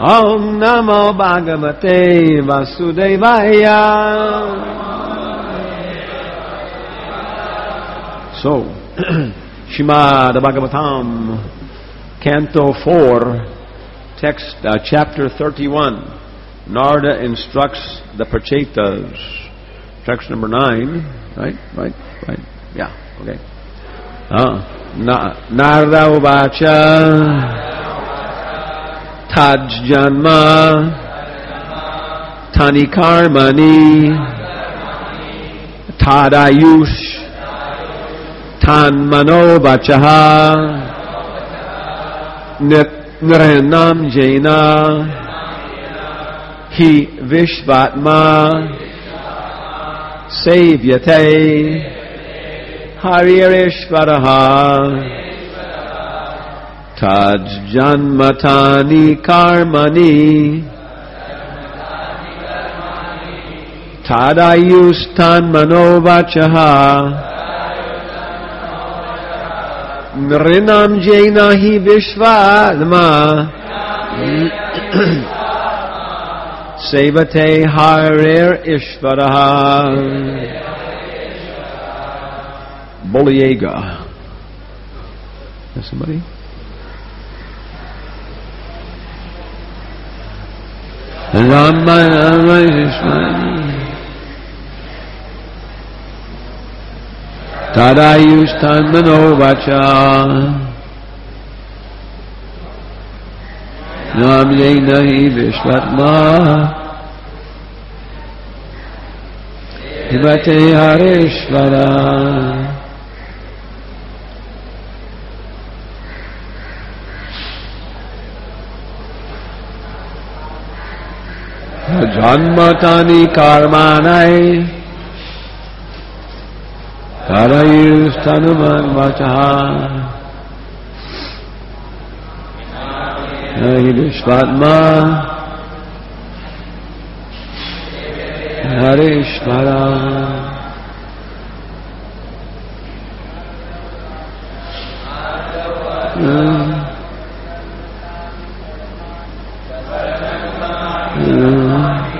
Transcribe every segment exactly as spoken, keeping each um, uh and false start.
Om Namo Bhagavate Vasudevaya. So, Shrimad Bhagavatam, Canto four, text, uh, chapter thirty-one. Narada instructs the Prachetas. Text number nine, right? Right? Right? Yeah, okay. Uh, na, Narada Uvacha Taj Janma Tani Karmani Tadayush Tan Mano Vachaha Nranam Jaina Hi Vishvatma Sevyate Haririshvaraha Taj Janmatani Karmani Tadayustan Manovachaha Nrinam Jaina Hi Vishvatma Sevate Harir Ishvaraha. Bolyega. Is somebody? Rama Rama Ishvani Tadayustan Manovacha Nam Jaina Hi Vishvatma Himate Harishvara. Janmatani Karmanai Karayustanuman Vachaha Hidishvatma Harishvara. Mm. Mm.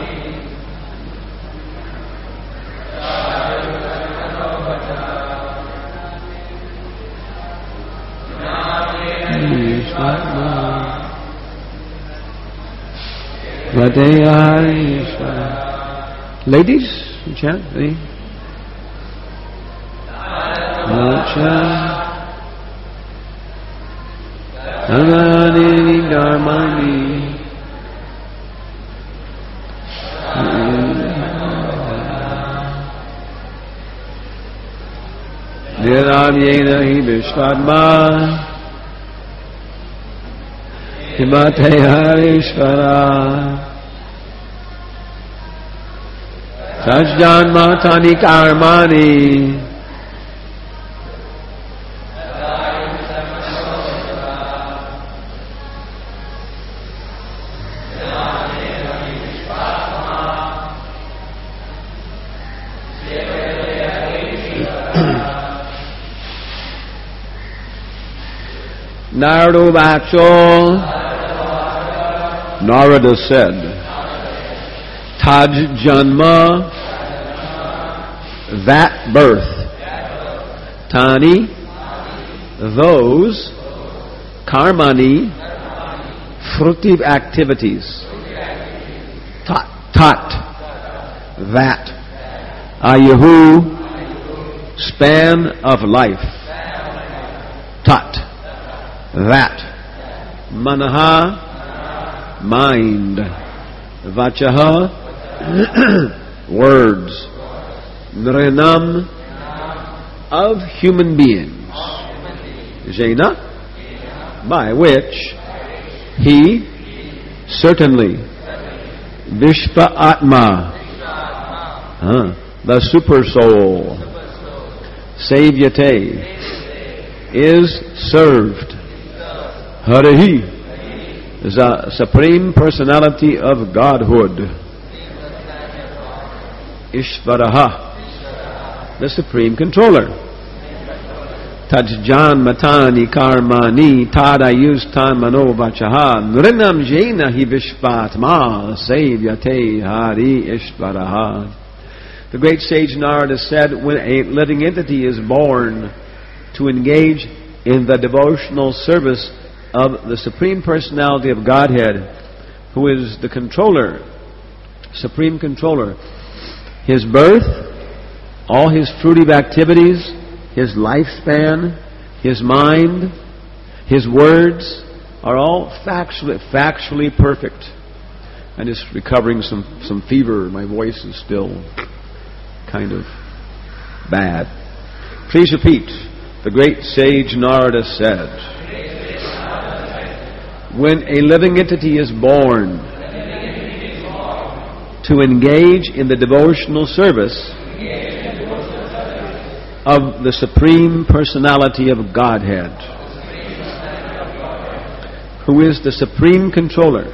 Ladies, you chant. Eh? Anani Dharmani Niram Yena Hi Vishvatma Himate Harishvara. Sajjan Matani Karmani Narada Vacho. Narada said, Taj Janma, that birth, Tani, those, Karmani, fruitive activities, Tat, tat, that, Ayahu, span of life, Tat, that, Manaha, mind, Vachaha, words, Nrinam, of human beings, Jaina, by which he certainly, Vishva Atma, huh, the super soul, Sevyate, is served, Harihi, the Supreme Personality of Godhood, Ishvaraha, the Supreme Controller, Tajjan matani karmani tadayustan mano vachaha nrinam jena hi vishvatma sevyate hari ishvaraha. The great sage Narada said, when a living entity is born, to engage in the devotional service of the Supreme Personality of Godhead, who is the controller, Supreme Controller. His birth, all his fruitive activities, his lifespan, his mind, his words are all factually, factually perfect. I'm just recovering some, some fever. My voice is still kind of bad. Please repeat. The great sage Narada said, when a living entity is born, to engage in the devotional service of the Supreme Personality of Godhead, who is the Supreme Controller,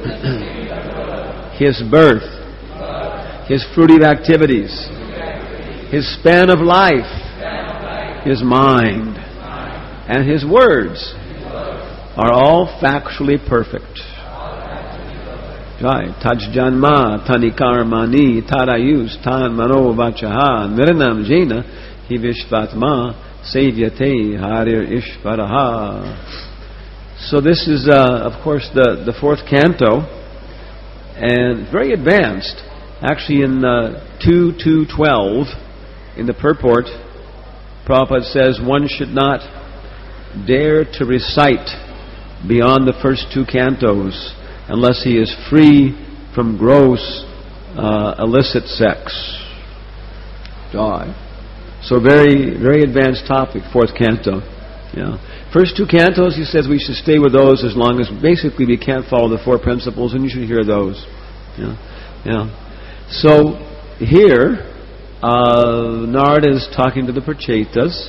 his birth, his fruitive activities, his span of life, his mind, and his words are all factually perfect. Right. Tajjanma tanikarmani tarayus tan mano vachaha niranam jena hi vishvatma sevyate harir ishvaraha. So this is, uh, of course, the, the fourth canto, and very advanced. Actually, in uh, two two twelve, in the purport, Prabhupada says one should not dare to recite beyond the first two cantos unless he is free from gross uh, illicit sex. So very, very advanced topic, fourth canto. Yeah. First two cantos, he says we should stay with those as long as basically we can't follow the four principles, and you should hear those. Yeah. Yeah. So here, uh, Narada is talking to the Prachetas,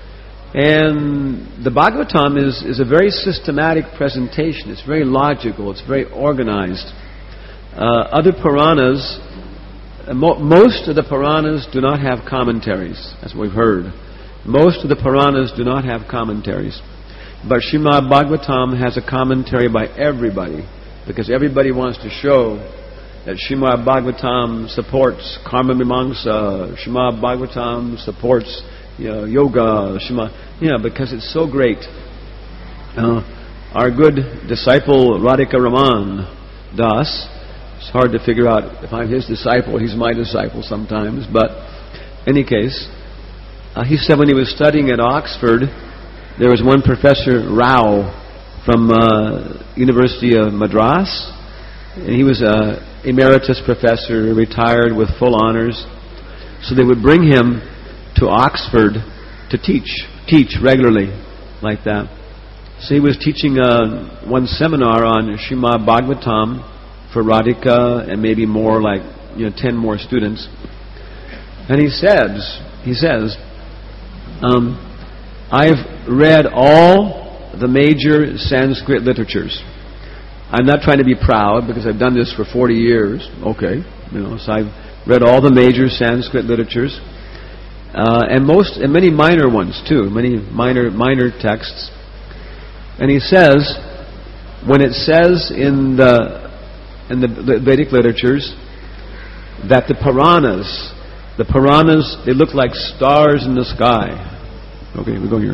and the Bhagavatam is, is a very systematic presentation. It's very logical. It's very organized. Uh, other Puranas, uh, mo- most of the Puranas do not have commentaries. That's what we've heard. Most of the Puranas do not have commentaries. But Srimad Bhagavatam has a commentary by everybody, because everybody wants to show that Srimad Bhagavatam supports Karma Mimamsa, Srimad Bhagavatam supports you know, yoga, Shema, yeah, because it's so great. Uh, our good disciple Radhika Raman Das, it's hard to figure out if I'm his disciple, he's my disciple sometimes, but in any case, uh, he said when he was studying at Oxford, there was one Professor Rao from uh, University of Madras, and he was a emeritus professor, retired with full honors, so they would bring him to Oxford to teach, teach regularly, like that. So he was teaching uh, one seminar on Srimad Bhagavatam for Radhika and maybe more, like you know, ten more students. And he says, he says, um, I've read all the major Sanskrit literatures. I'm not trying to be proud because I've done this for forty years. Okay, you know, so I've read all the major Sanskrit literatures. Uh, and most, and many minor ones too, many minor minor texts. And he says, when it says in the in the Vedic literatures that the Puranas, the Puranas, they look like stars in the sky. Okay, we go here.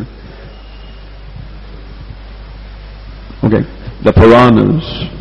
Okay, the Puranas.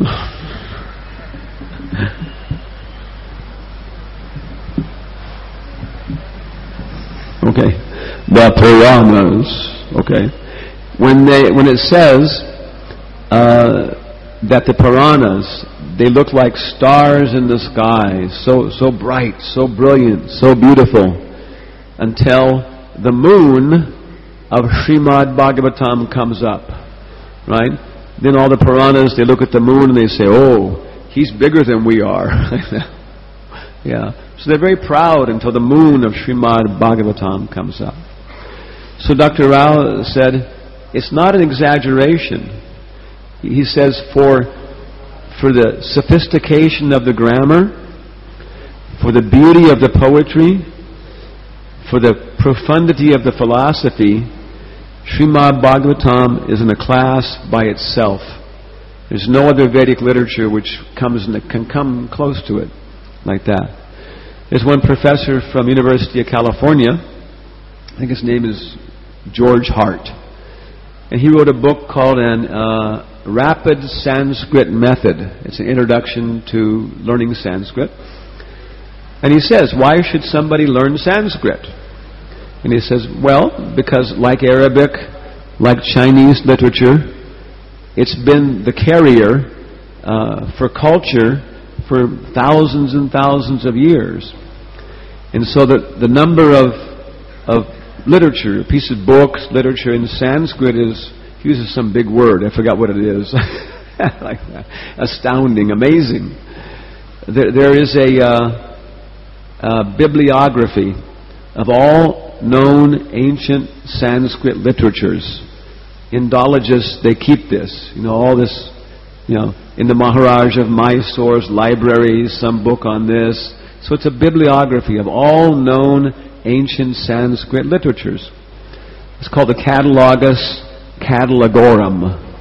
Okay, the Puranas. Okay, when they when it says uh, that the Puranas, they look like stars in the sky, so so bright, so brilliant, so beautiful, until the moon of Srimad Bhagavatam comes up, right? Then all the Puranas, they look at the moon and they say, "Oh, he's bigger than we are." Yeah. So they're very proud until the moon of Srimad Bhagavatam comes up. So Doctor Rao said, it's not an exaggeration. He says, for, for the sophistication of the grammar, for the beauty of the poetry, for the profundity of the philosophy, Srimad Bhagavatam is in a class by itself. There's no other Vedic literature which comes and can come close to it like that. There's one professor from University of California, I think his name is George Hart, and he wrote a book called an uh, Rapid Sanskrit Method. It's an introduction to learning Sanskrit. And he says, why should somebody learn Sanskrit? And he says, well, because like Arabic, like Chinese literature, it's been the carrier uh, for culture for thousands and thousands of years. And so the, the number of, of literature, pieces of books, literature in Sanskrit is, he uses some big word, I forgot what it is, like that. Astounding, amazing. There, there is a, uh, a bibliography of all known ancient Sanskrit literatures. Indologists, they keep this, you know, all this, you know, in the Maharaj of Mysore's library, some book on this. So it's a bibliography of all known ancient Sanskrit literatures. It's called the Catalogus Catalogorum.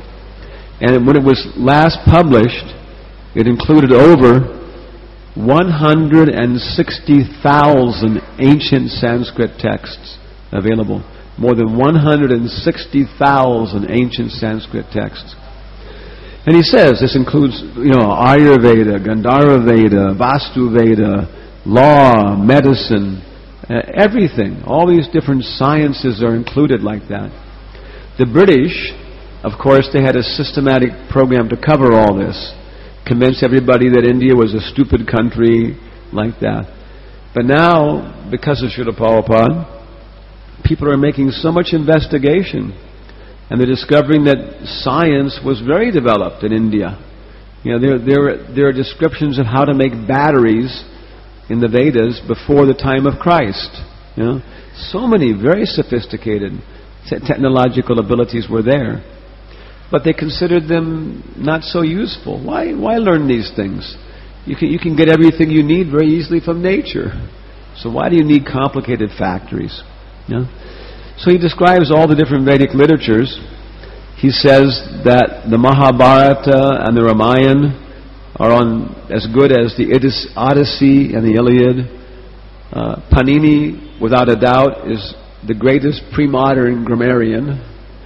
And when it was last published, it included over one hundred sixty thousand ancient Sanskrit texts available. More than one hundred sixty thousand ancient Sanskrit texts. And he says this includes, you know, Ayurveda, Gandhara Veda, Vastu Veda, law, medicine, uh, everything. All these different sciences are included like that. The British, of course, they had a systematic program to cover all this. Convince everybody that India was a stupid country, like that. But now, because of Srila Prabhupada, people are making so much investigation, and they're discovering that science was very developed in India. You know, there, there, there are descriptions of how to make batteries in the Vedas before the time of Christ. You know, so many very sophisticated te- technological abilities were there, but they considered them not so useful. Why, why learn these things? You can, you can get everything you need very easily from nature. So why do you need complicated factories? You know? So he describes all the different Vedic literatures. He says that the Mahabharata and the Ramayana are on as good as the Odyssey and the Iliad. Uh, Panini, without a doubt, is the greatest pre-modern grammarian.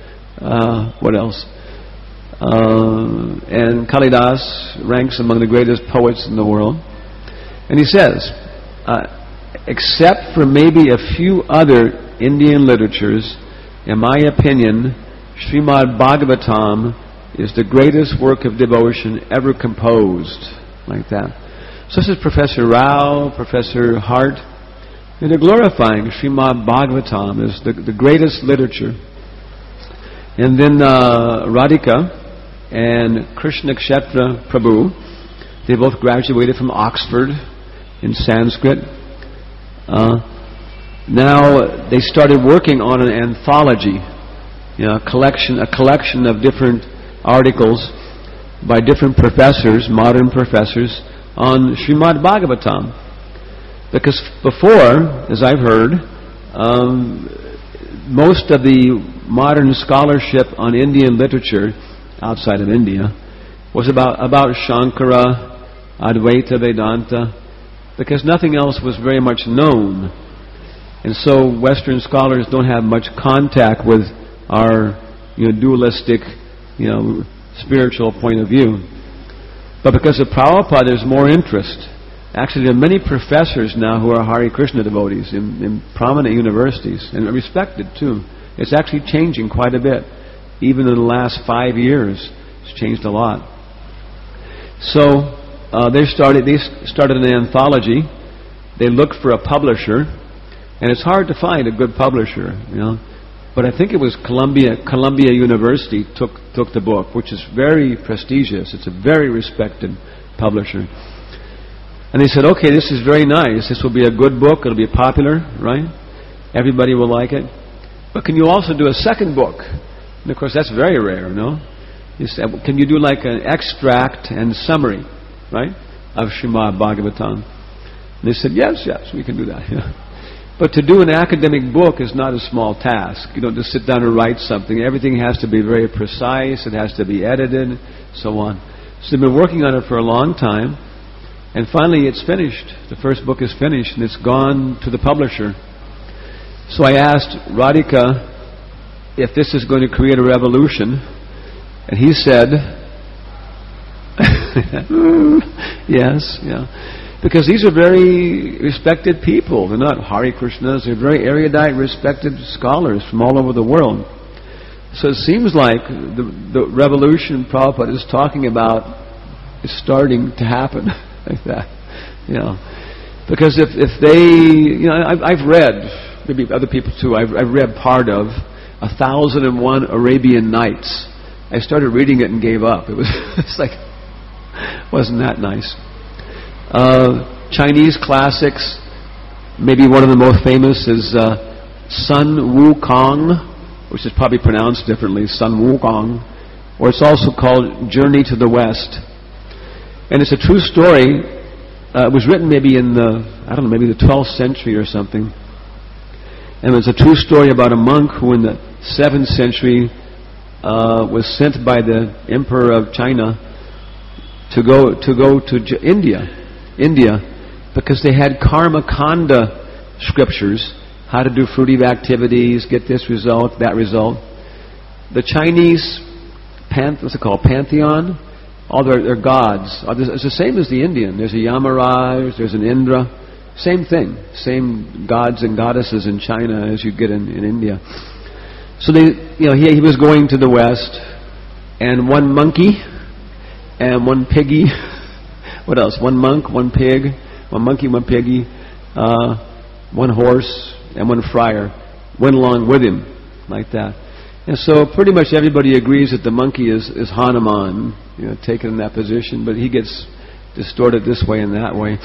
Uh, what else? Uh, and Kalidas ranks among the greatest poets in the world. And he says, uh, except for maybe a few other Indian literatures, in my opinion, Srimad Bhagavatam is the greatest work of devotion ever composed, like that. So this is Professor Rao, Professor Hart, and they're glorifying Srimad Bhagavatam as the, the greatest literature. And then uh, Radhika and Krishna Kshetra Prabhu, they both graduated from Oxford in Sanskrit. Uh, now they started working on an anthology, you know, a collection, a collection of different articles by different professors, modern professors, on Srimad Bhagavatam. Because before, as I've heard, um, most of the modern scholarship on Indian literature outside of India was about, about Shankara, Advaita, Vedanta, because nothing else was very much known. And so Western scholars don't have much contact with our, you know, dualistic, you know, spiritual point of view. But because of Prabhupada, there's more interest. Actually, there are many professors now who are Hare Krishna devotees in, in prominent universities, and respected too. It's actually changing quite a bit. Even in the last five years, it's changed a lot. So uh, they started. They started an anthology. They looked for a publisher, and it's hard to find a good publisher, you know. But I think it was Columbia Columbia University took took the book, which is very prestigious. It's a very respected publisher. And they said, okay, this is very nice. This will be a good book. It'll be popular, right? Everybody will like it. But can you also do a second book? And of course, that's very rare, no? You said, can you do like an extract and summary, right, of Srimad Bhagavatam? And they said, yes, yes, we can do that. Yeah. But to do an academic book is not a small task. You don't just sit down and write something. Everything has to be very precise. It has to be edited, so on. So they've been working on it for a long time. And finally it's finished. The first book is finished and it's gone to the publisher. So I asked Radhika if this is going to create a revolution. And he said, yes, yeah. Because these are very respected people. They're not Hare Krishnas. They're very erudite, respected scholars from all over the world. So it seems like the, the revolution Prabhupada is talking about is starting to happen like that. You know, because if if they, you know, I've, I've read, maybe other people too. I've, I've read part of A Thousand and One Arabian Nights. I started reading it and gave up. It was it's like wasn't that nice. Uh, Chinese classics, maybe one of the most famous is uh, Sun Wukong, which is probably pronounced differently, Sun Wukong, or it's also called Journey to the West. And it's a true story. Uh, it was written maybe in the, I don't know, maybe the twelfth century or something. And it's a true story about a monk who in the seventh century uh, was sent by the Emperor of China to go to go to J- India. India, because they had karma kanda scriptures, how to do fruitive activities, get this result, that result. The Chinese, panth- what's it called, pantheon, all their, their gods, it's the same as the Indian. There's a Yamaraj, there's an Indra, same thing, same gods and goddesses in China as you get in, in India. So they, you know, he, he was going to the West, and one monkey and one piggy. What else? One monk, one pig, one monkey, one piggy, uh, one horse, and one friar went along with him, like that. And so pretty much everybody agrees that the monkey is, is Hanuman, you know, taken in that position, but he gets distorted this way and that way.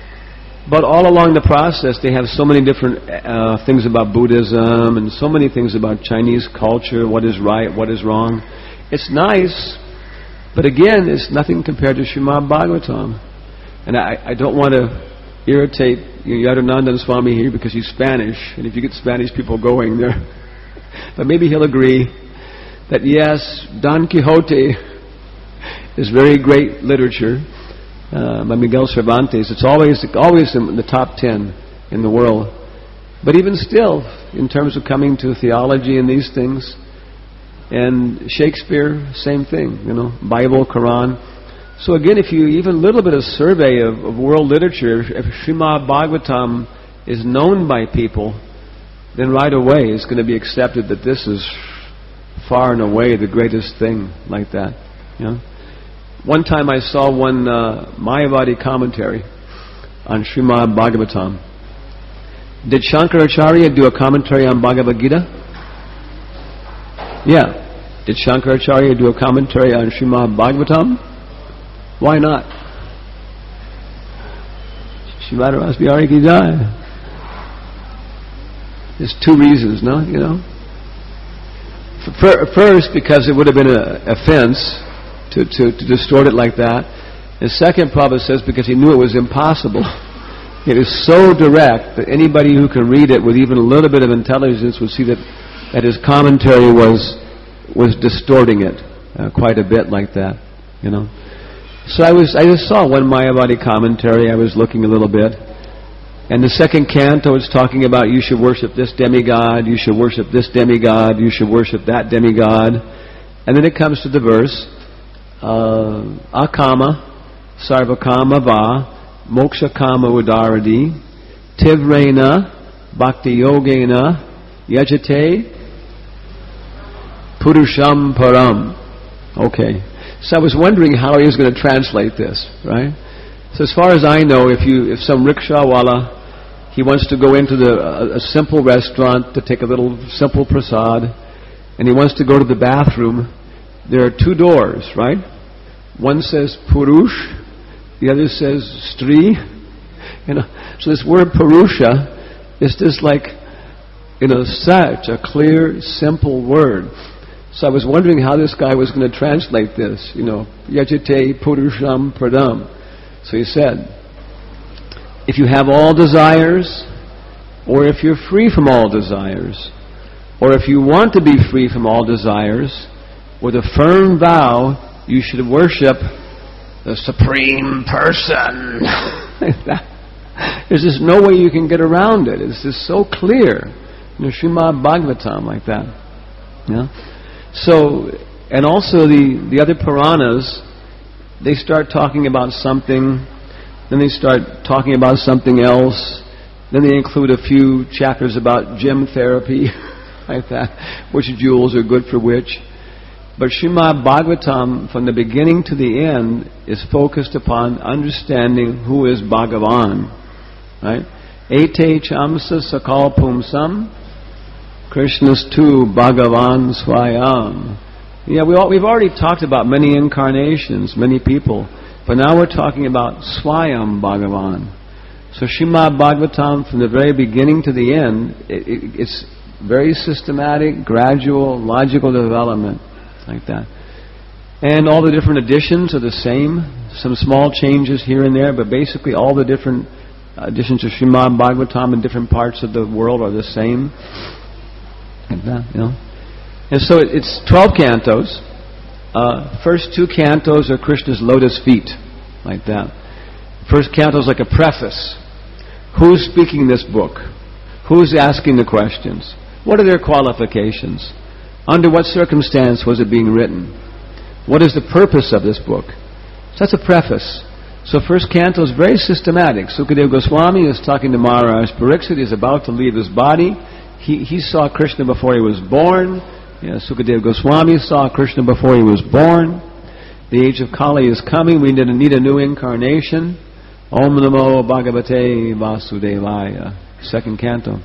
But all along the process, they have so many different uh, things about Buddhism and so many things about Chinese culture, what is right, what is wrong. It's nice. But again, it's nothing compared to Srimad Bhagavatam. And I, I don't want to irritate you know, Yadunandan Swami here because he's Spanish. And if you get Spanish people going there. But maybe he'll agree that yes, Don Quixote is very great literature uh, by Miguel Cervantes. It's always, always in the top ten in the world. But even still, in terms of coming to theology and these things, and Shakespeare, same thing, you know, Bible, Quran. So again, if you even a little bit of survey of, of world literature, if Srimad Bhagavatam is known by people, then right away it's going to be accepted that this is far and away the greatest thing like that. You know? One time I saw one uh, Mayavadi commentary on Srimad Bhagavatam. Did Shankaracharya do a commentary on Bhagavad Gita? Yeah. Did Shankaracharya do a commentary on Srimad Bhagavatam? Why not? Srimad Rasbihari Ki Jai. There's two reasons, no? You know? First, because it would have been an offense to, to, to distort it like that. And second, Prabhupada says, because he knew it was impossible. It is so direct that anybody who can read it with even a little bit of intelligence would see that that his commentary was was distorting it uh, quite a bit like that, you know. So I was I just saw one Mayavadi commentary. I was looking a little bit, and the second canto is talking about you should worship this demigod, you should worship this demigod, you should worship that demigod, and then it comes to the verse, uh, akama, sarvakama va, moksha kama udaradi, tivrena, bhakti yogena, yajate, Purusham Param. Okay. So I was wondering how he was going to translate this, right? So as far as I know, if you, if some rickshawala, he wants to go into the, a, a simple restaurant to take a little simple prasad, and he wants to go to the bathroom, there are two doors, right? One says Purush, the other says Stri. You know, so this word Purusha is just like, you know, such a clear, simple word. So I was wondering how this guy was going to translate this, you know, Yajate Purusham Pradam. So he said, if you have all desires, or if you're free from all desires, or if you want to be free from all desires, with a firm vow, you should worship the Supreme Person. There's just no way you can get around it. It's just so clear. You know, Srimad Bhagavatam, like that. Yeah. So, and also the, the other Puranas, they start talking about something, then they start talking about something else, then they include a few chapters about gem therapy, like that, which jewels are good for which. But Srimad Bhagavatam, from the beginning to the end, is focused upon understanding who is Bhagavan. Right? Ete chamsa sakal pumsam, Krishna's tu Bhagavan swayam. Yeah, we all, we've already talked about many incarnations, many people, but now we're talking about Swayam Bhagavan. So Srimad Bhagavatam, from the very beginning to the end, it, it, it's very systematic, gradual, logical development, like that. And all the different additions are the same, some small changes here and there, but basically all the different additions to Srimad Bhagavatam in different parts of the world are the same. Like that, you know. And so it, it's twelve cantos. Uh, first two cantos are Krishna's lotus feet, like that. First canto is like a preface. Who's speaking this book? Who's asking the questions? What are their qualifications? Under what circumstance was it being written? What is the purpose of this book? So that's a preface. So first canto is very systematic. Sukadeva Goswami is talking to Maharaj Pariksit. He's about to leave his body. He, he saw Krishna before he was born. Yeah, Sukadeva Goswami saw Krishna before he was born. The age of Kali is coming. We need a, need a new incarnation. Om Namo Bhagavate Vasudevaya. Second canto.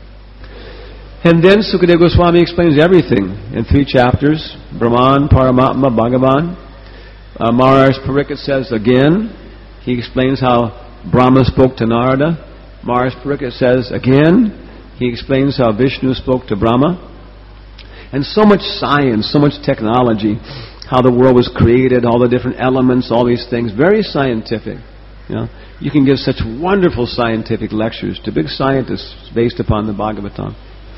And then Sukadeva Goswami explains everything in three chapters. Brahman, Paramatma, Bhagavan. Uh, Maharaj Pariksit says again. He explains how Brahma spoke to Narada. Maharaj Pariksit says again. He explains how Vishnu spoke to Brahma. And so much science, so much technology, how the world was created, all the different elements, all these things, very scientific. You know, you can give such wonderful scientific lectures to big scientists based upon the Bhagavatam.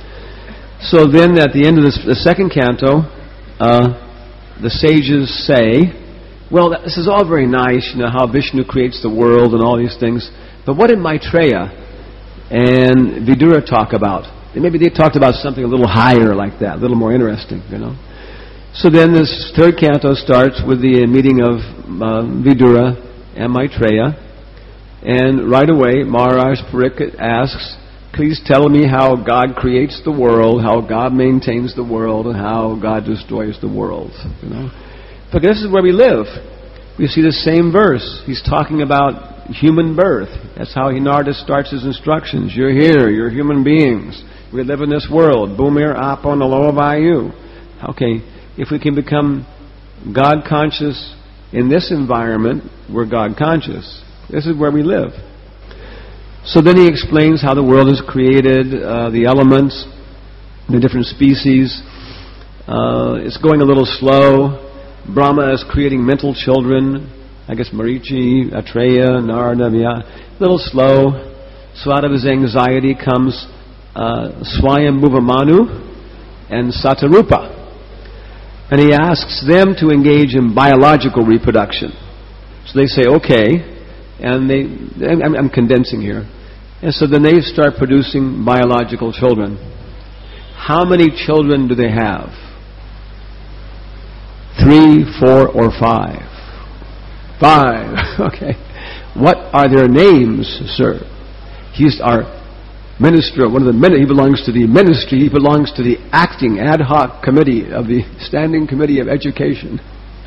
So then, at the end of this, the second canto, uh, the sages say, "Well, this is all very nice, you know, how Vishnu creates the world and all these things. But what did Maitreya and Vidura talk about? Maybe they talked about something a little higher like that, a little more interesting, you know." So then this third canto starts with the meeting of uh, Vidura and Maitreya. And right away, Maharaj Pariksit asks, "Please tell me how God creates the world, how God maintains the world, and how God destroys the world." You know, but this is where we live. We see the same verse. He's talking about human birth. That's how Narada starts his instructions. You're here. You're human beings. We live in this world. Bhumir apo nalo vayu. Okay, if we can become God conscious in this environment, we're God conscious. This is where we live. So then he explains how the world is created, uh, the elements, the different species. Uh, it's going a little slow. Brahma is creating mental children. I guess Marichi, Atreya, Narada, a little slow. So out of his anxiety comes Uh, Swayambhuva Manu and Satarupa. And he asks them to engage in biological reproduction. So they say, okay, and they, I'm, I'm condensing here. And so then they start producing biological children. How many children do they have? Three, four, or five? Five. Okay. What are their names, sir? He's our minister, one of the men, he belongs to the ministry, he belongs to the acting ad hoc committee of the Standing Committee of Education.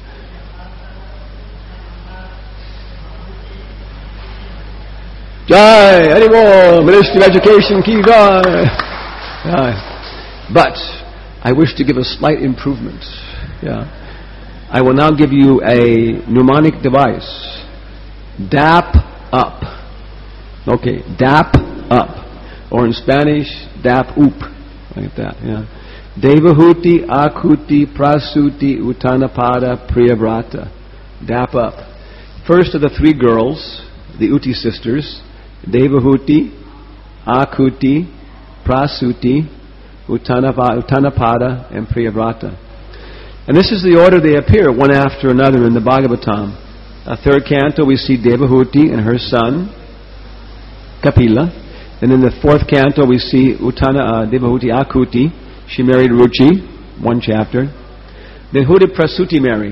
Jai, any more? Ministry of Education, ki jai. Jai. But I wish to give a slight improvement. Yeah. I will now give you a mnemonic device. D A P up. Okay, D A P up. Or in Spanish, D A P oop. Like that, yeah. Devahuti, Akuti, Prasuti, Uttanapada, Priyavrata. D A P up. First of the three girls, the Uti sisters, Devahuti, Akuti, Prasuti, Uttanapa, Uttanapada, and Priyavrata. And this is the order they appear, one after another in the Bhagavatam. A third canto we see Devahuti and her son, Kapila. And in the fourth canto we see Uttana, uh, Devahuti Akuti. She married Ruchi, one chapter. Then who did Prasuti marry?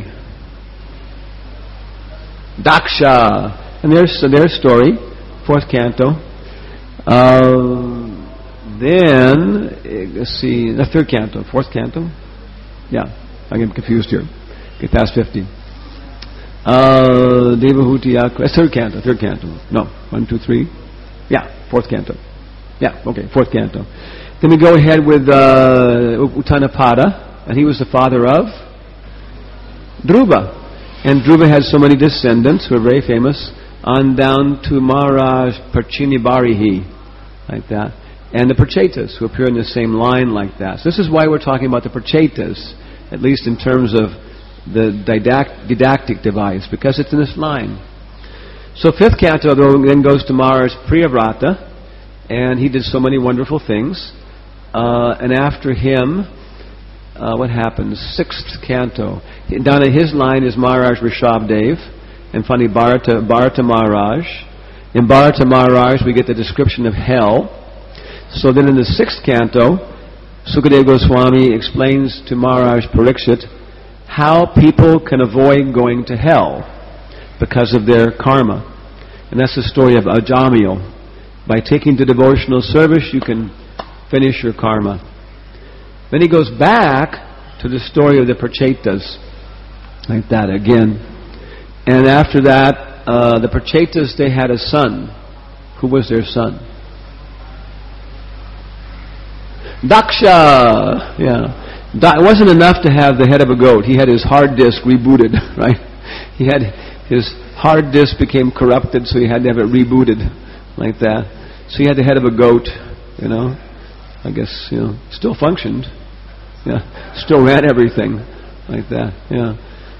Daksha. And there's uh, their story, fourth canto. Uh, then, uh, let's see, the third canto, fourth canto? Yeah, I get confused here. Get past fifty. Uh, Devahuti, uh, third canto, third canto. No, one, two, three. Yeah, fourth canto. Yeah, okay, fourth canto. Then we go ahead with uh, Uttanapada, and he was the father of Dhruva. And Dhruva had so many descendants who are very famous, on down to Maharaj Parchinibarihi, like that. And the Prachetas, who appear in the same line like that. So this is why we're talking about the Prachetas, at least in terms of the didact- didactic device, because it's in this line. So fifth canto then goes to Maharaj Priyavrata, and he did so many wonderful things. Uh, and after him, uh, what happens? Sixth canto. Down in his line is Maharaj Rishabdev, and finally Bharata, Bharata Maharaj. In Bharata Maharaj we get the description of hell. So then in the sixth canto, Sukadeva Goswami explains to Maharaj Parikshit how people can avoid going to hell because of their karma. And that's the story of Ajamil. By taking to devotional service, you can finish your karma. Then he goes back to the story of the Prachetas, like that again. And after that, uh, the Prachetas, they had a son. Who was their son? Daksha! Yeah. It wasn't enough to have the head of a goat. He had his hard disk rebooted, right? He had his hard disk became corrupted, so he had to have it rebooted, like that. So he had the head of a goat, you know. I guess, you know, still functioned. Yeah. Still ran everything, like that. Yeah.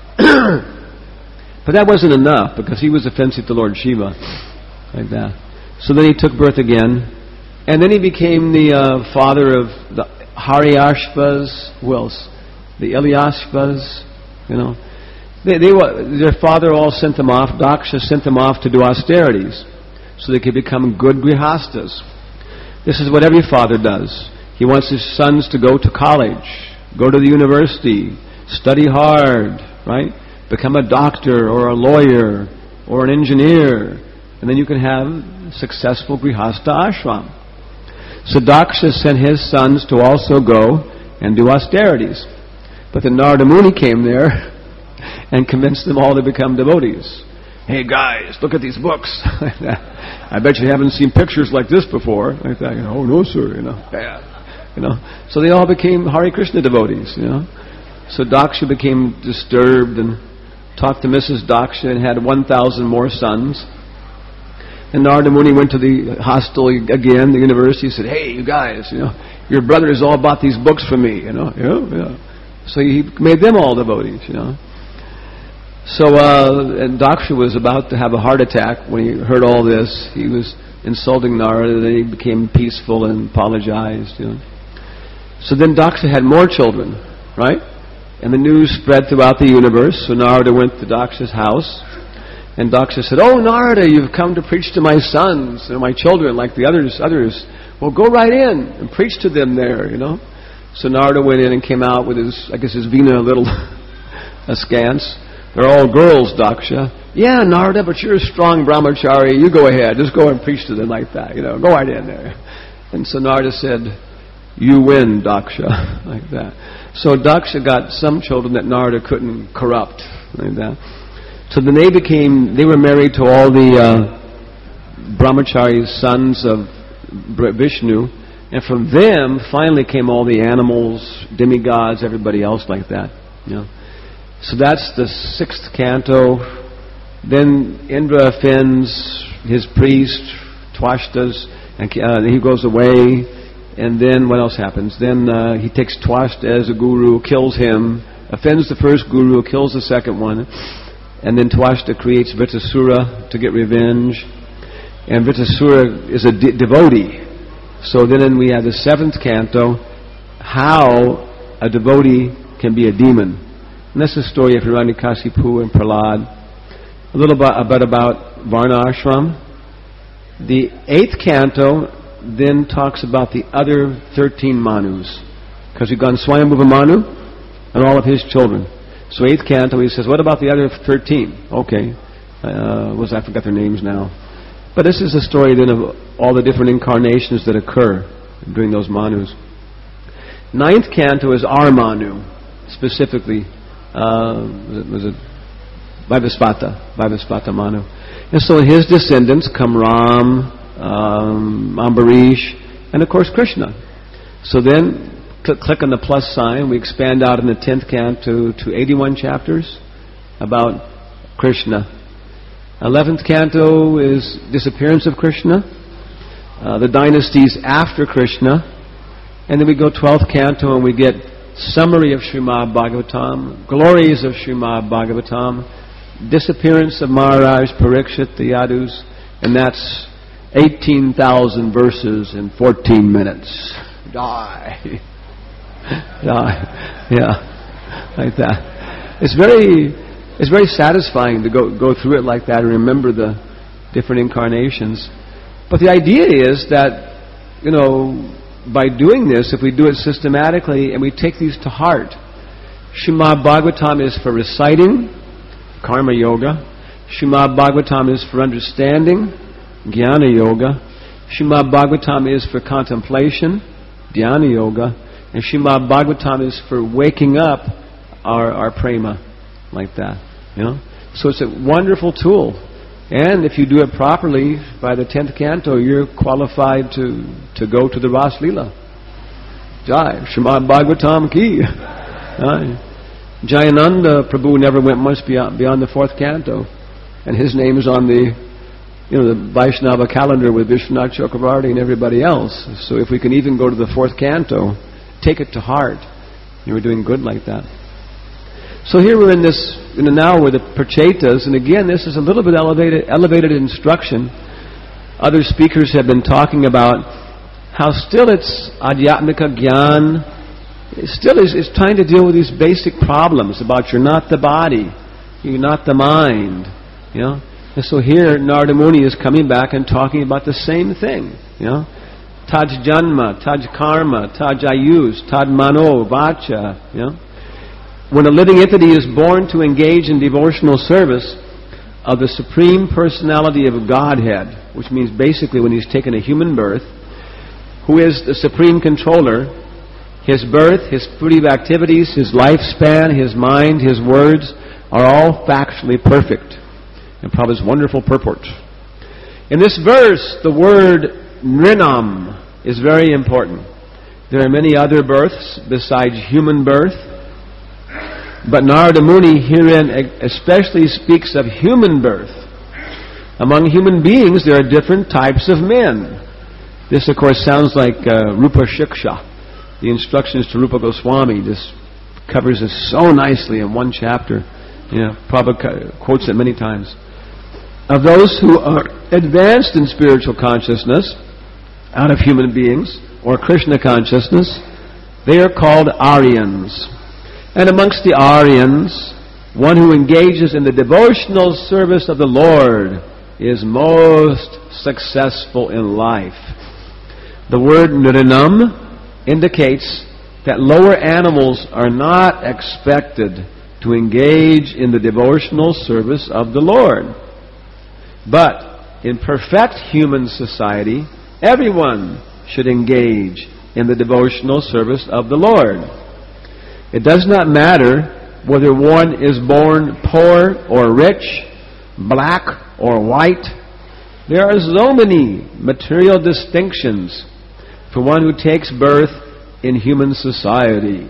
But that wasn't enough, because he was offensive to Lord Shiva, like that. So then he took birth again, and then he became the uh, father of the Haryashvas. Who else? The Ilyashvas, you know. They, they were, their father all sent them off. Daksha sent them off to do austerities, so they could become good grihastas. This is what every father does. He wants his sons to go to college, go to the university, study hard, right? Become a doctor or a lawyer or an engineer, and then you can have successful grihasta ashram. So Daksha sent his sons to also go and do austerities. But then Narada Muni came there and convinced them all to become devotees. Hey guys, look at these books. I bet you haven't seen pictures like this before. Like that, you know, oh no sir, you know. Yeah. You know. So they all became Hare Krishna devotees, you know. So Daksha became disturbed and talked to Missus Daksha and had one thousand more sons. And Narada Muni went to the hostel again, the university, said, hey you guys, you know, your brothers all bought these books from me, you know. Yeah, yeah. So he made them all devotees, you know. So, uh, and Daksha was about to have a heart attack when he heard all this. He was insulting Narada, then he became peaceful and apologized, you know. So then Daksha had more children, right? And the news spread throughout the universe, so Narada went to Daksha's house, and Daksha said, oh Narada, you've come to preach to my sons and my children like the others, others. Well, go right in and preach to them there, you know. So Narada went in and came out with his, I guess his Veena a little askance. They're all girls, Daksha. Yeah, Narada, but you're a strong brahmachari. You go ahead. Just go and preach to them like that. You know, go right in there. And so Narada said, you win, Daksha. Like that. So Daksha got some children that Narada couldn't corrupt. Like that. So then they became, they were married to all the uh, brahmacharis, sons of Vishnu. And from them, finally came all the animals, demigods, everybody else like that. You know. So that's the sixth canto. Then Indra offends his priest, Twashtas, and uh, he goes away. And then what else happens? Then uh, he takes Twashta as a guru, kills him, offends the first guru, kills the second one. And then Twashta creates Vritasura to get revenge. And Vritasura is a de- devotee. So then we have the seventh canto, how a devotee can be a demon. And that's the story of Hiranyakasipu and Prahlad. A little bit about, about Varna Ashram. The eighth canto then talks about the other thirteen Manus. Because we've gone Swayambhuva Manu and all of his children. So eighth canto, he says, what about the other thirteen? Okay. Uh, was I forgot their names now. But this is a story then of all the different incarnations that occur during those Manus. Ninth canto is our Manu, specifically. Uh, was it Vaivaspata, Vaivaspata Manu. And so his descendants come Ram, um, Ambarish, and of course Krishna. So then, cl- click on the plus sign, we expand out in the tenth canto to eighty-one chapters about Krishna. Eleventh canto is disappearance of Krishna, uh, the dynasties after Krishna, and then we go twelfth canto and we get summary of Srimad Bhagavatam, glories of Srimad Bhagavatam, disappearance of Maharaj Parikshit, the Yadus, and that's eighteen thousand verses in fourteen minutes. Die. Die. Yeah. Like that. It's very... It's very satisfying to go go through it like that and remember the different incarnations. But the idea is that, you know, by doing this, if we do it systematically and we take these to heart, Srimad Bhagavatam is for reciting, Karma Yoga. Srimad Bhagavatam is for understanding, Jnana Yoga. Srimad Bhagavatam is for contemplation, Dhyana Yoga. And Srimad Bhagavatam is for waking up our, our prema. Like that, you know. So it's a wonderful tool, and if you do it properly, by the tenth canto, you're qualified to to go to the Ras Leela. Jai Srimad Bhagavatam ki. Jayananda Prabhu never went much beyond beyond the fourth canto, and his name is on the, you know, the Vaishnava calendar with Vishwanath Chakravarti and everybody else. So if we can even go to the fourth canto, take it to heart, you were doing good like that. So here we're in this, you know, now with the Prachetas, and again, this is a little bit elevated, elevated instruction. Other speakers have been talking about how still it's Adhyatmika Gyan, it still is it's trying to deal with these basic problems about you're not the body, you're not the mind, you know. And so here Narada Muni is coming back and talking about the same thing, you know. Taj Janma, Taj Karma, Taj Ayus, Taj Mano, Vacha, you know. When a living entity is born to engage in devotional service of the Supreme Personality of Godhead, which means basically when he's taken a human birth, who is the Supreme Controller, his birth, his fruitive activities, his lifespan, his mind, his words are all factually perfect. And Prabhupada's wonderful purport. In this verse, the word Nrinam is very important. There are many other births besides human birth, but Narada Muni herein especially speaks of human birth. Among human beings, there are different types of men. This, of course, sounds like uh, Rupa Shiksha. The instructions to Rupa Goswami. This covers this so nicely in one chapter. You know, Prabhupada quotes it many times. Of those who are advanced in spiritual consciousness, out of human beings, or Krishna consciousness, they are called Aryans. And amongst the Aryans, one who engages in the devotional service of the Lord is most successful in life. The word Nrinam indicates that lower animals are not expected to engage in the devotional service of the Lord. But in perfect human society, everyone should engage in the devotional service of the Lord. It does not matter whether one is born poor or rich, black or white. There are so many material distinctions for one who takes birth in human society.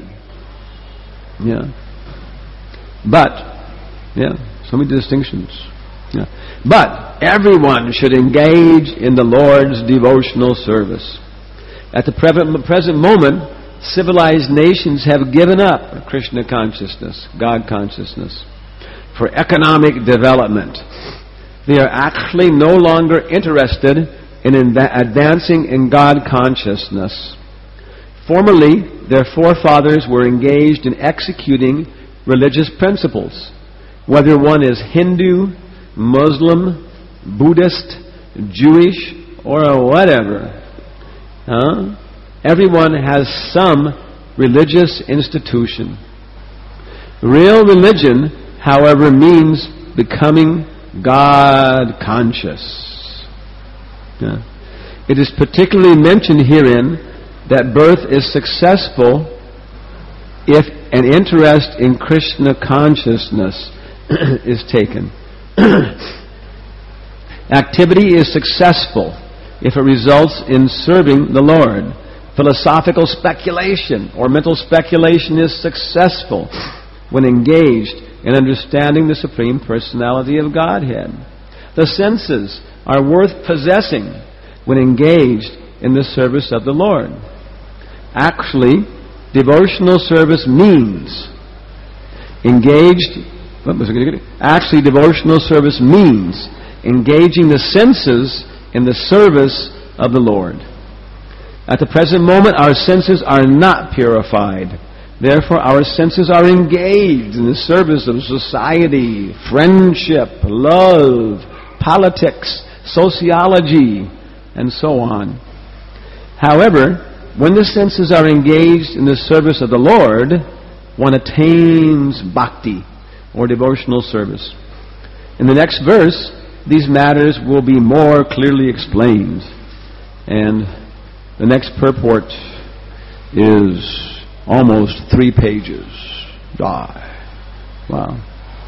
Yeah. But, yeah, so many distinctions. Yeah. But everyone should engage in the Lord's devotional service. At the present moment, civilized nations have given up Krishna consciousness, God consciousness, for economic development. They are actually no longer interested in inva- advancing in God consciousness. Formerly, their forefathers were engaged in executing religious principles, whether one is Hindu, Muslim, Buddhist, Jewish, or whatever. Huh? Everyone has some religious institution. Real religion, however, means becoming God conscious. Yeah. It is particularly mentioned herein that birth is successful if an interest in Krishna consciousness is taken. Activity is successful if it results in serving the Lord. Philosophical speculation or mental speculation is successful when engaged in understanding the Supreme Personality of Godhead. The senses are worth possessing when engaged in the service of the Lord. Actually, devotional service means engaged. What was it? Actually, devotional service means engaging the senses in the service of the Lord. At the present moment, our senses are not purified. Therefore, our senses are engaged in the service of society, friendship, love, politics, sociology, and so on. However, when the senses are engaged in the service of the Lord, one attains bhakti, or devotional service. In the next verse, these matters will be more clearly explained. And the next purport is almost three pages. Ah, wow.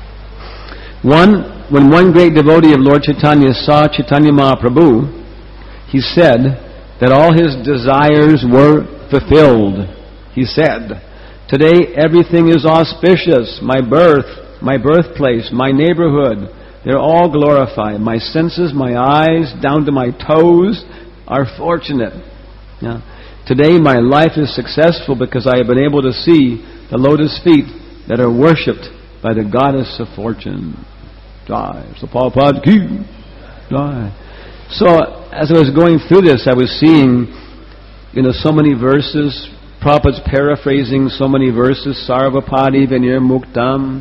One, when one great devotee of Lord Chaitanya saw Chaitanya Mahaprabhu, he said that all his desires were fulfilled. He said, "Today everything is auspicious. My birth, my birthplace, my neighborhood, they're all glorified. My senses, my eyes, down to my toes, are fortunate. Yeah. Today my life is successful because I have been able to see the lotus feet that are worshipped by the goddess of fortune." Jai. So Prabhupada ki jai. So as I was going through this, I was seeing, you know, so many verses. Prabhupada's paraphrasing so many verses. Sarvapadi Vinir Muktam,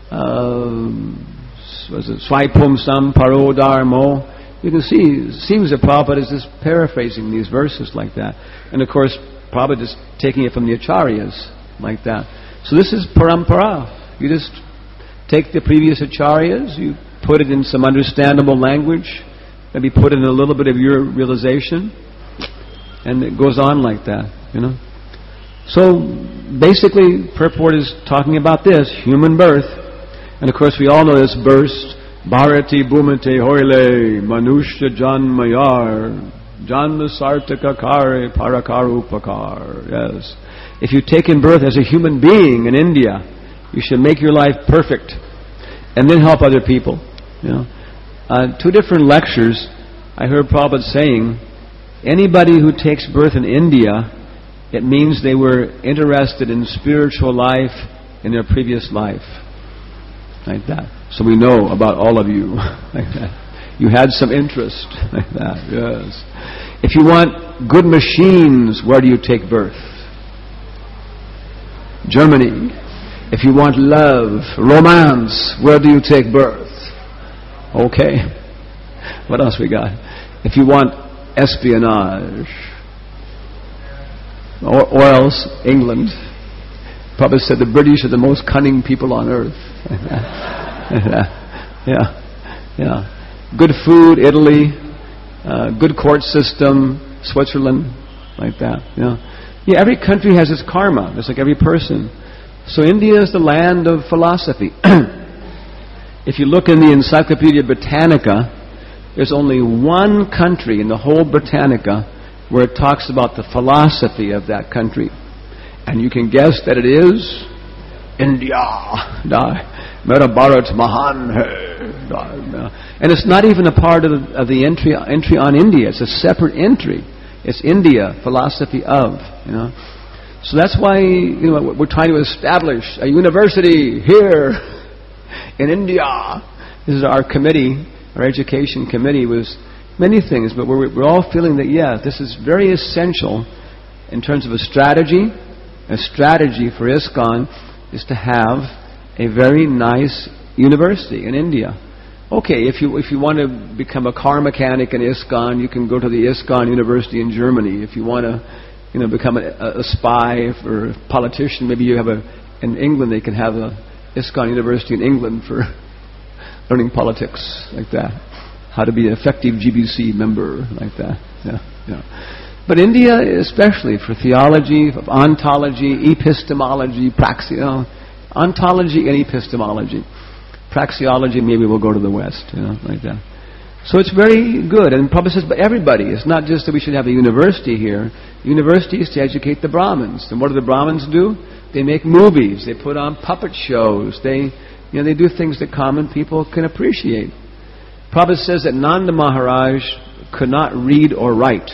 uh, was it Swaipum Sam Parodharmo. You can see, it seems that Prabhupada is just paraphrasing these verses like that. And of course, Prabhupada is taking it from the Acharyas like that. So this is parampara. You just take the previous Acharyas, you put it in some understandable language, maybe put in a little bit of your realization, and it goes on like that, you know. So basically, purport is talking about this, human birth. And of course, we all know this verse, Bharati Bhumate Hoile Manushya Janmayar Janma Sartaka Kare Parakarupakar. Yes. If you take in birth as a human being in India, you should make your life perfect and then help other people. You know. Uh, two different lectures, I heard Prabhupada saying, anybody who takes birth in India, it means they were interested in spiritual life in their previous life. Like that. So we know about all of you. Like that. You had some interest. Like that. Yes. If you want good machines, where do you take birth? Germany. If you want love, romance, where do you take birth? Okay. What else we got? If you want espionage, or, or else England. Prabhupada said the British are the most cunning people on earth. yeah, yeah. Good food, Italy. Uh, good court system, Switzerland, like that. Yeah, yeah. Every country has its karma, just like every person. So India is the land of philosophy. If you look in the Encyclopedia Britannica, there's only one country in the whole Britannica where it talks about the philosophy of that country. And you can guess that it is India. Mera Bharat Mahan hai. And it's not even a part of the, of the entry entry on India. It's a separate entry. It's India, philosophy of. You know. So that's why, you know, we're trying to establish a university here in India. This is our committee, our education committee was many things, but we're, we're all feeling that, yeah, this is very essential in terms of a strategy. A strategy for ISKCON is to have a very nice university in India. Okay, if you if you want to become a car mechanic in ISKCON, you can go to the ISKCON University in Germany. If you want to, you know, become a, a spy or a politician, maybe you have a in England they can have a ISKCON University in England for learning politics like that, how to be an effective G B C member like that. Yeah, yeah. But India, especially for theology, of ontology, epistemology, praxi, you know, ontology and epistemology. Praxeology, maybe we'll go to the West, you know, like that. So it's very good. And Prabhupada says, but everybody. It's not just that we should have a university here. University is to educate the Brahmins. And what do the Brahmins do? They make movies. They put on puppet shows. They, you know, they do things that common people can appreciate. Prabhupada says that Nanda Maharaj could not read or write.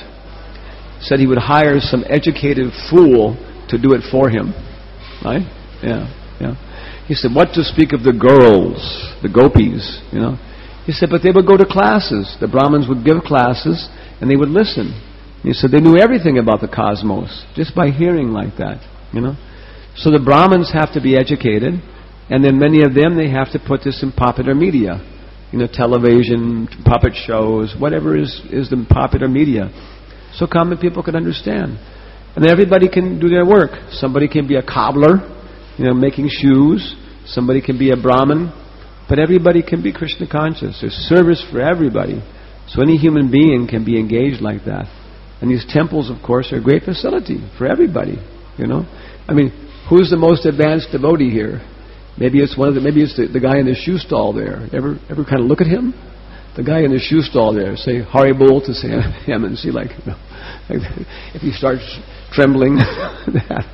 Said he would hire some educated fool to do it for him. Right? Yeah, yeah. He said, what to speak of the girls, the gopis, you know. He said, but they would go to classes. The Brahmins would give classes, and they would listen. And he said, they knew everything about the cosmos, just by hearing like that, you know. So the Brahmins have to be educated, and then many of them, they have to put this in popular media. You know, television, puppet shows, whatever is, is the popular media. So common people can understand. And then everybody can do their work. Somebody can be a cobbler, you know, making shoes. Somebody can be a Brahmin. But everybody can be Krishna conscious. There's service for everybody. So any human being can be engaged like that. And these temples, of course, are a great facility for everybody, you know. I mean, who's the most advanced devotee here? Maybe it's one of the, maybe it's the, the guy in the shoe stall there. Ever ever kind of look at him? The guy in the shoe stall there, say Haribol to say him and see like, you know, like if he starts trembling, that.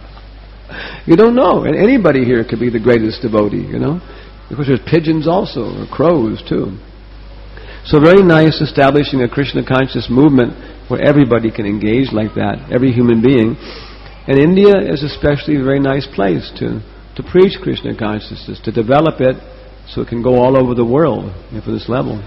You don't know. And anybody here could be the greatest devotee, you know. Because there's pigeons also, or crows too. So very nice establishing a Krishna conscious movement where everybody can engage like that, every human being. And India is especially a very nice place to, to preach Krishna consciousness, to develop it so it can go all over the world, you know, for this level.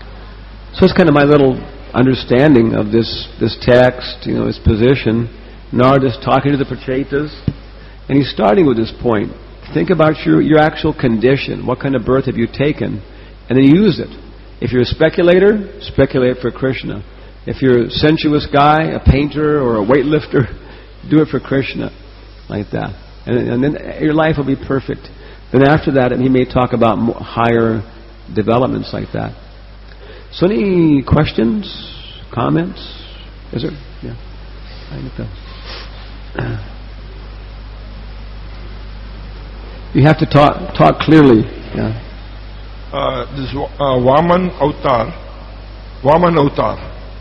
So it's kind of my little understanding of this this text, you know, its position. Narada's talking to the Prachetas, and he's starting with this point. Think about your, your actual condition. What kind of birth have you taken? And then use it. If you're a speculator, speculate for Krishna. If you're a sensuous guy, a painter or a weightlifter, do it for Krishna. Like that. And, and then your life will be perfect. Then after that, he may talk about more higher developments like that. So any questions, comments? Is there? Yeah. I think so. You have to talk talk clearly. Yeah. Uh, this uh, Vaman Avatar. Vaman Avatar.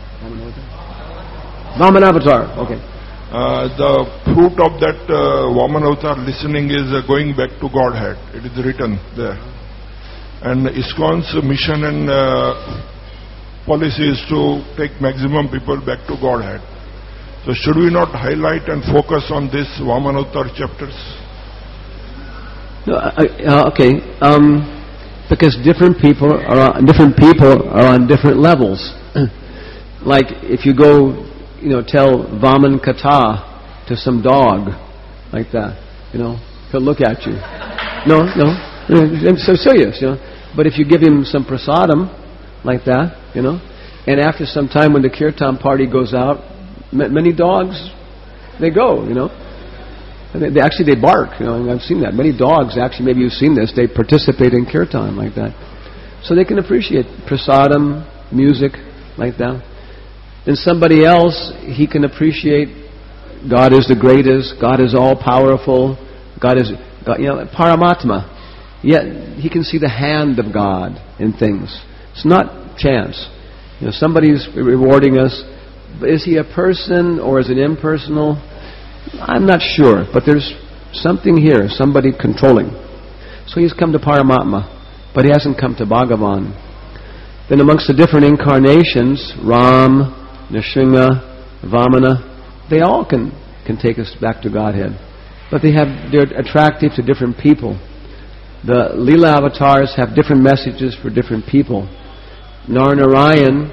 Vaman Avatar. Okay. Uh, the fruit of that uh, Vaman Avatar listening is uh, going back to Godhead. It is written there. And ISKCON's mission and uh, policy is to take maximum people back to Godhead. So should we not highlight and focus on this Vaman Avatar chapters? No, uh, okay, um, because different people are on, different people are on different levels. Like if you go, you know, tell Vaman Katha to some dog, like that, you know, he'll look at you. No, no, I'm so serious, you know. But if you give him some prasadam, like that, you know, and after some time when the kirtan party goes out, many dogs, they go, you know. And they, they actually they bark, you know, and I've seen that. Many dogs, actually, maybe you've seen this, they participate in kirtan like that. So they can appreciate prasadam, music, like that. And somebody else, he can appreciate God is the greatest, God is all-powerful, God is, God, you know, Paramatma. Yet he can see the hand of God in things. It's not chance. You know, somebody's rewarding us. But is he a person or is it impersonal? I'm not sure, but there's something here, somebody controlling. So he's come to Paramatma, but he hasn't come to Bhagavan. Then amongst the different incarnations, Ram, Nrsimha, Vamana, they all can, can take us back to Godhead. But they have, they're attractive to different people. The Leela avatars have different messages for different people. Narnarayan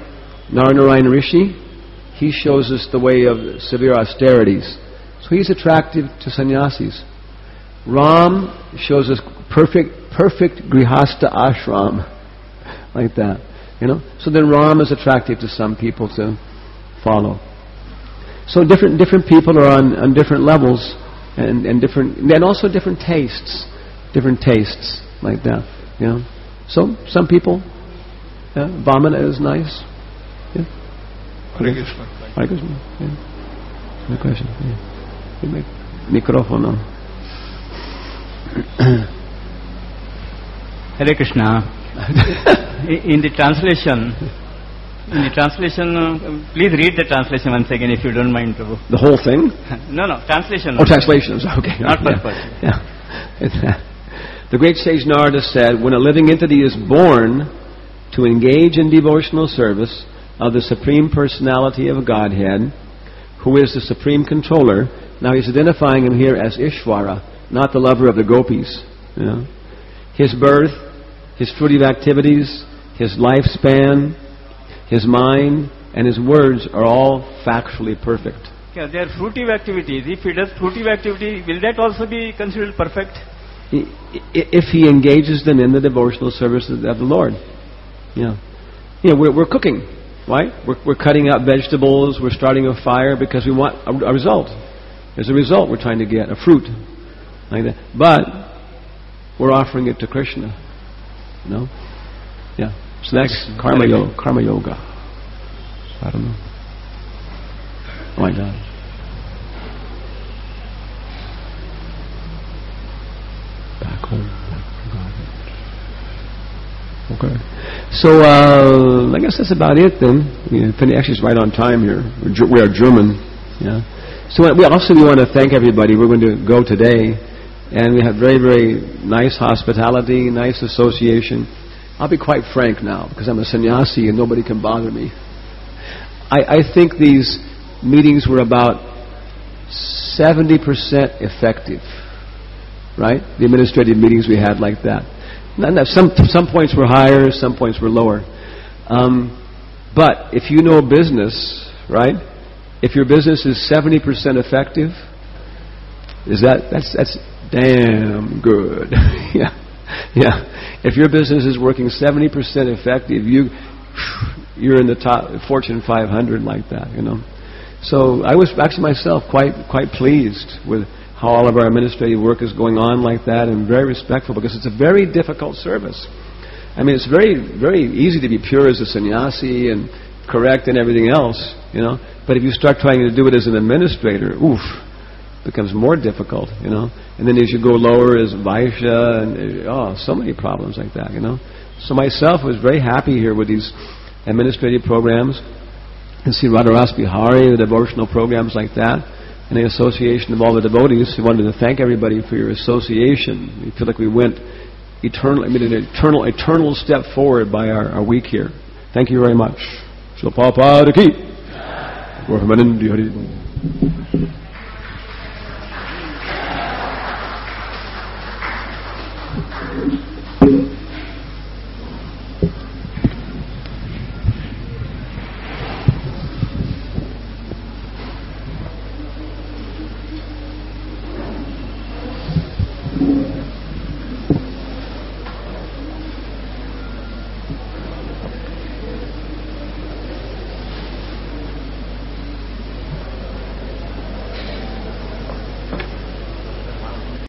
Naranarayan Rishi, he shows us the way of severe austerities. So he's attractive to sannyasis. Ram shows us perfect, perfect grihastha ashram, like that, you know. So then Ram is attractive to some people to follow. So different, different people are on, on different levels, and, and different, and also different tastes, different tastes, like that, you know. So some people, yeah, Vamana is nice. Yeah. Hare Krishna. Hare Krishna. Yeah. No question. Yeah. You make microphone on. Hare Krishna. In the translation, in the translation, uh, please read the translation once again if you don't mind, Prabhu. The whole thing? No, no, translation. Oh, translations. Okay. Not yeah. purpose. Yeah. yeah. The great sage Narada said, when a living entity is born to engage in devotional service of the Supreme Personality of Godhead, who is the Supreme Controller, now he's identifying him here as Ishvara, not the lover of the gopis. You know? His birth, his fruitive activities, his lifespan, his mind, and his words are all factually perfect. Yeah, they are fruitive activities. If he does fruitive activity, will that also be considered perfect? If he engages them in the devotional service of the Lord. Yeah. You know, we're, we're cooking, right? We're, we're cutting up vegetables, we're starting a fire because we want a, a result. There's a result we're trying to get, a fruit, like that. But we're offering it to Krishna. You know? Yeah. So that's karma yoga. Karma yoga. I don't know. Oh my God. Back home. Okay. So uh, I guess that's about it then. Yeah, actually, it's right on time here. We're, we are German. Yeah. So we also we want to thank everybody. We're going to go today, and we have very very nice hospitality, nice association. I'll be quite frank now because I'm a sannyasi and nobody can bother me. I, I think these meetings were about seventy percent effective. Right? The administrative meetings we had like that. Some some points were higher, some points were lower. Um, but if you know business, right? If your business is seventy percent effective, is that that's that's damn good. yeah, yeah. If your business is working seventy percent effective, you you're in the top Fortune five hundred like that, you know. So I was actually myself quite quite pleased with how all of our administrative work is going on like that, and very respectful because it's a very difficult service. I mean, it's very, very easy to be pure as a sannyasi and correct and everything else, you know. But if you start trying to do it as an administrator, oof, it becomes more difficult, you know. And then as you go lower as Vaishya, and oh, so many problems like that, you know. So myself was very happy here with these administrative programs, and see Radharas Bihari, the devotional programs like that, and the association of all the devotees. We wanted to thank everybody for your association. We feel like we went eternal, I mean, an eternal, eternal step forward by our, our week here. Thank you very much. Srila Prabhupada ki. Brahmanandi Hari.